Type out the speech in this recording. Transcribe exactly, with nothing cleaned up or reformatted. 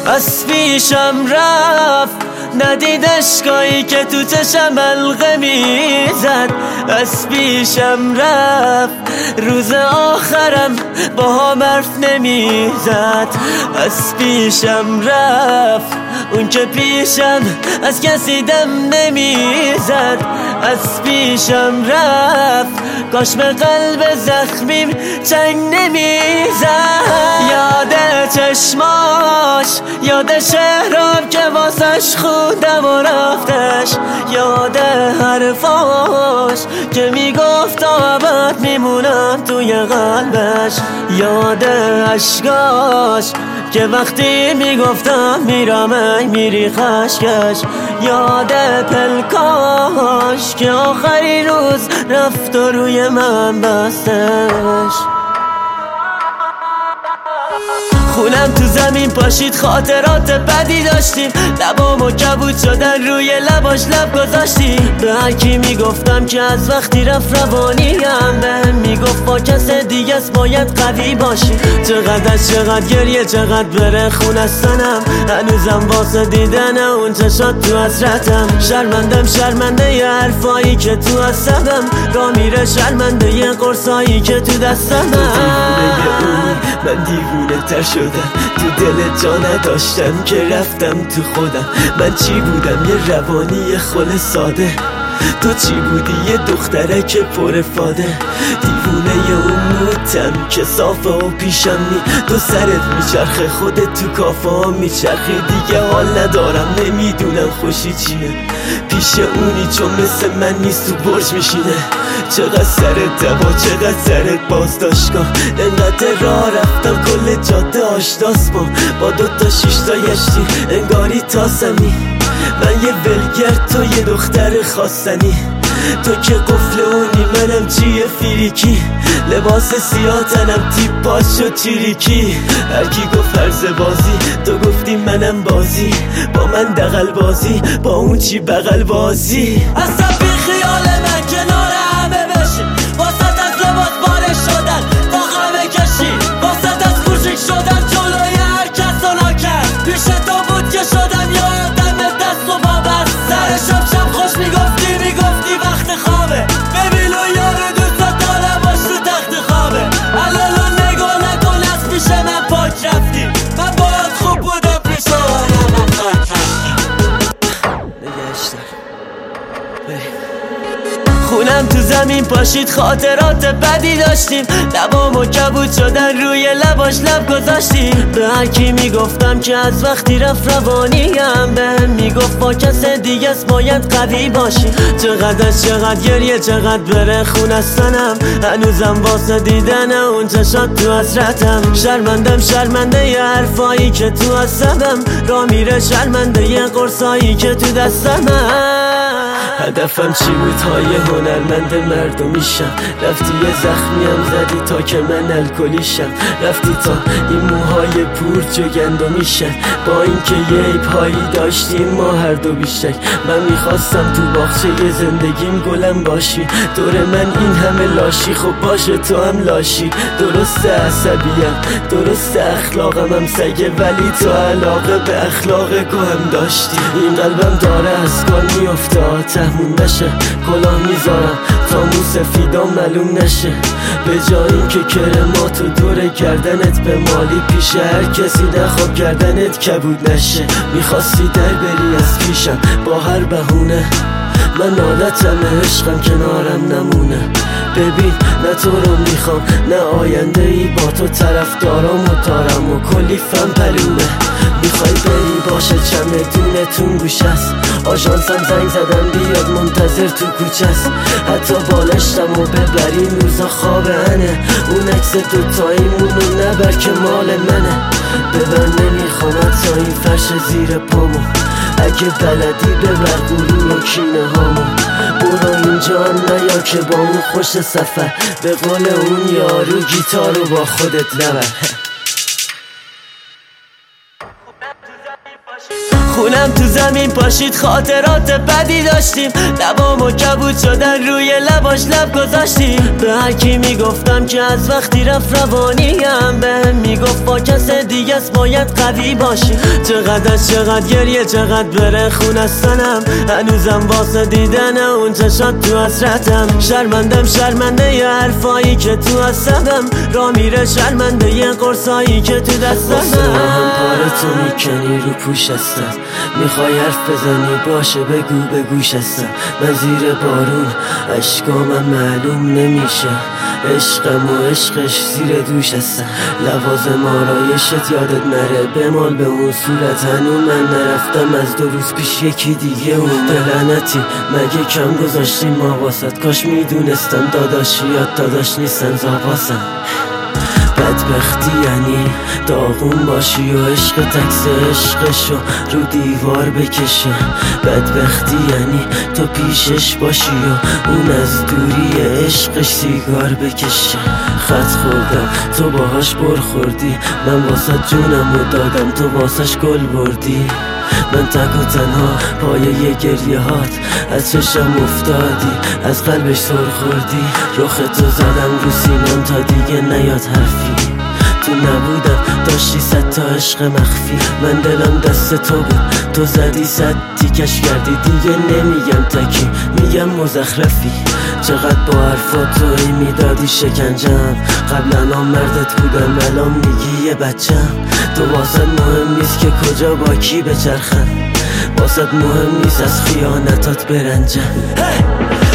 از پیشم رفت ندید اشکایی که تو چشم حلقه میزد. از پیشم رفت روز آخرم با هم حرف نمیزد. از پیشم رفت اون که پیشم از کسی دم نمیزد. از پیشم رفت کاش به قلب زخمیم چنگ نمیزد. یاد چشماش، یاد شهرام که واسش خودم و رفتش، یاد حرفاش که میگفت تا ابد میمونم توی قلبش، یاد عشقاش که وقتی میگفتم میرم ای میری خشکش، یاد پلکاش که آخری روز رفت و روی من بستش. خونم تو زمین پاشید، خاطرات بدی داشتیم، لبامو کبود شدن روی لباش لب گذاشتیم. به هرکی میگفتم که از وقتی رفت روانیم، بهم میگفت با کس دیگه است باید قوی باشی. چقدر چقدر گریه چقدر بره خونستنم، هنوزم واسه دیدن اون چشات تو حسرتم. شرمندم شرمنده ی حرفایی که تو عصبم، را میره شرمنده ی قرصایی که تو دستم. من دیوونه تر شدم، تو دل جا نداشتم که رفتم تو خودم. من چی بودم؟ یه روانی خل ساده، تو چی بودی؟ یه دختره که پر فاده. دیوونه ی اون موتم که صافه و پیشم نی، تو سرت میچرخه خودت تو کافه ها میچرخی. دیگه حال ندارم نمیدونم خوشی چیه پیش اونی چون مثل من نیست تو برج میشینه. چقدر سرت دوا چقدر سرت بازداشتگاه، انقدر راه رفتم کل جاده آشناس با با دوتا شیشتا یشتی انگاری تاسمی. من یه ولگر تو یه دختر خواستنی، تو که قفل اونی منم چیه فیریکی. لباس سیاه تنم تیپ پاس شد چیریکی. هرکی گفت فرض بازی تو گفتی منم بازی، با من دغل بازی با اون چی بغل بازی. اصلا بی خیال من کنار همه بشی، واسط از لباس باره شدن با همه کشی، واسط از کوچیک شدن جلوی هر کس و ناکرد. پیش تو بود که شدم یا آدم دست و بابست. سر شب شب خوش میگفتی میگفتی وقت خوابه، ببین و یارو دوست دارم باش تو تخت خوابه. الالو نگاه نکن از پیش من پاک رفتی، من باید خوب بودم پیش من پاک رفتی. نگشتم خونم تو زمین پاشید، خاطرات بدی داشتیم، لبامو کبود شدن روی لباش لب گذاشتیم. به هرکی میگفتم که از وقتی رفت روانیم، بهم میگفت با کس دیگه است باید قوی باشی. چقدر چقدر گریه چقدر بره خونستنم، هنوزم واسه دیدن اون چشات تو حسرتم. شرمندم شرمنده ی حرفایی که تو عصبم، را میره شرمنده ی قرصایی که تو دستم. هدفم چی بود؟ های هنرمند مردمیشم. رفتی یه زخمیم زدی تا که من الکلیشم، رفتی تا این موهای پور جگندمیشن. با اینکه یه عیب‌هایی داشتیم ما هر دو بیشک، من میخواستم تو باغچه زندگیم گلم باشی. دور من این همه لاشی، خب باشه تو هم لاشی. درسته عصبیم درسته اخلاقم هم سگه، ولی تو علاقه به اخلاق گوهم داشتی. این قلبم داره از کار میفته تهمون نشه، کلاه میذارم تا مو سفیدا معلوم نشه. به جای این که کرماتو دور گردنت به مالی، پیش هر کسی نخواب گردنت کبود نشه. میخواستی در بری از پیشم با هر بهونه، من عادتم عشقم کنارم نمونه. ببین نه تو رو میخوام نه آینده ای با تو، طرف دارم و تارم و کلی فن پلومه. میخوای بری باشه چمدونتون گوش است، آژانسم زنگ زدن بیاد منتظر تو کوچه است. حتی بالشتم و ببریم روزا خواب انه، اون عکس دوتاییمونو نبر که مال منه. ببر نمیخوام تا این فرش زیر پامو، اگه بلدی ببر غرور و کینه هامو. برو اینجا نیا که با اون خوش سفر، به قول اون یارو گیتارو با خودت نبر. خونم تو زمین پاشید، خاطرات بدی داشتیم، لبامو کبود شدن روی لباش لب گذاشتیم. به هر کی میگفتم که از وقتی رفت روانیم، بهم میگفت با کس دیگه است باید قوی باشی. چقدر چقدر گریه، چقدر بره خون از تنم، هنوزم واسه دیدن اون چشات تو حسرتم. شرمندم شرمنده ی حرفایی که تو عصبم، را میره شرمنده ی قرصایی که تو دستم. هم پاره تو میکنی رو پوش هستم، میخوای حرف بزنی باشه بگو به گوش هستم. من زیر بارون عشقامم معلوم نمیشه، عشقم و عشقش زیر دوش هستم. لوازم آرایشت یادت نره بمال به اون صورت، هنو من نرفتم از دو روز پیش یکی دیگه اون دلنتی. مگه کم گذاشتیم ما واسد، کاش میدونستم داداشیات داداش نیستن زاباسم. بدبختی یعنی داغون باشی و عشق تکس عشقشو رو دیوار بکشه. بدبختی یعنی تو پیشش باشی و اون از دوری عشقش سیگار بکشه. خط خوردم تو باهاش برخوردی، من واسه جونم رو دادم تو واسش گل بردی. من تک و تنها پایه گریه هات از چشم افتادی، از قلبش سر خوردی. رخ تو زدم رو سینم تا دیگه نیاد حرفی، تو نبودم داشتی صد تا عشق مخفی. من دلم دست تو بود تو زدی صد تیکش کردی، دیگه نمیگم تکی میگم مزخرفی. چقدر با حرفات تو ای میدادی شکنجم، قبلا هم مردت بودم الان میگی یه بچم. تو واسد مهم نیست که کجا با کی بچرخم، واسد مهم نیست از خیانتات برنجم. hey!